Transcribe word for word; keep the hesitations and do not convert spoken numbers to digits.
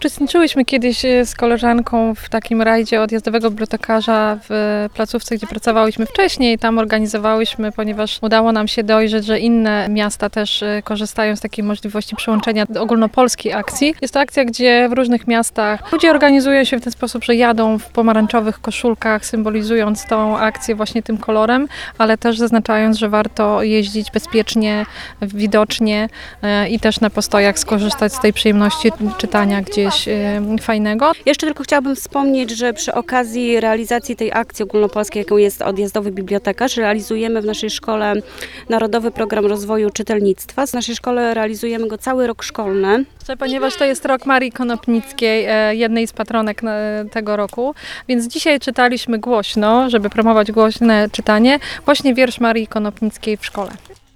Uczestniczyłyśmy kiedyś e, z koleżanką w takim rajdzie odjazdowego bibliotekarza w placówce, gdzie pracowałyśmy wcześniej. Tam organizowałyśmy, ponieważ udało nam się dojrzeć, że inne miasta też e, korzystają z takiej możliwości przyłączenia do ogólnopolskiej akcji. Jest to akcja, gdzie w różnych miastach ludzie organizują się w ten sposób, że jadą w pomarańczowych koszulkach, symbolizując tą akcję właśnie tym kolorem, ale też zaznaczając, że warto jeździć bezpiecznie, widocznie e, i też na postojach skorzystać z tej przyjemności czytania gdzieś fajnego. Jeszcze tylko chciałabym wspomnieć, że przy okazji realizacji tej akcji ogólnopolskiej, jaką jest odjazdowy bibliotekarz, realizujemy w naszej szkole Narodowy Program Rozwoju Czytelnictwa. W naszej szkole realizujemy go cały rok szkolny. Ponieważ to jest rok Marii Konopnickiej, jednej z patronek tego roku, więc dzisiaj czytaliśmy głośno, żeby promować głośne czytanie, właśnie wiersz Marii Konopnickiej w szkole.